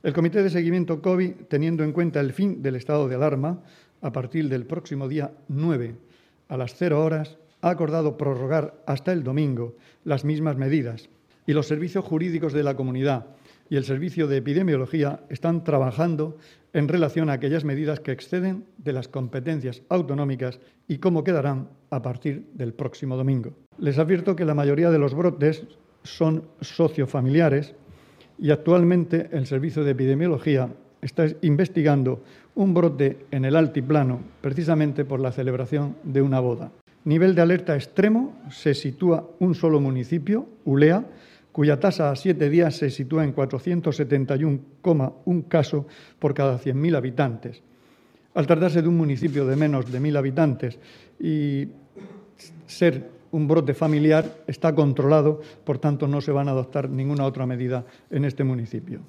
El Comité de Seguimiento COVID, teniendo en cuenta el fin del estado de alarma, a partir del próximo día 9 a las 0 horas, ha acordado prorrogar hasta el domingo las mismas medidas y los servicios jurídicos de la comunidad y el Servicio de Epidemiología están trabajando en relación a aquellas medidas que exceden de las competencias autonómicas y cómo quedarán a partir del próximo domingo. Les advierto que la mayoría de los brotes son sociofamiliares y actualmente el Servicio de Epidemiología está investigando un brote en el altiplano precisamente por la celebración de una boda. Nivel de alerta extremo se sitúa un solo municipio, Ulea, cuya tasa a 7 días se sitúa en 471,1 casos por cada 100.000 habitantes. Al tratarse de un municipio de menos de 1.000 habitantes y ser un brote familiar, está controlado, por tanto no se van a adoptar ninguna otra medida en este municipio.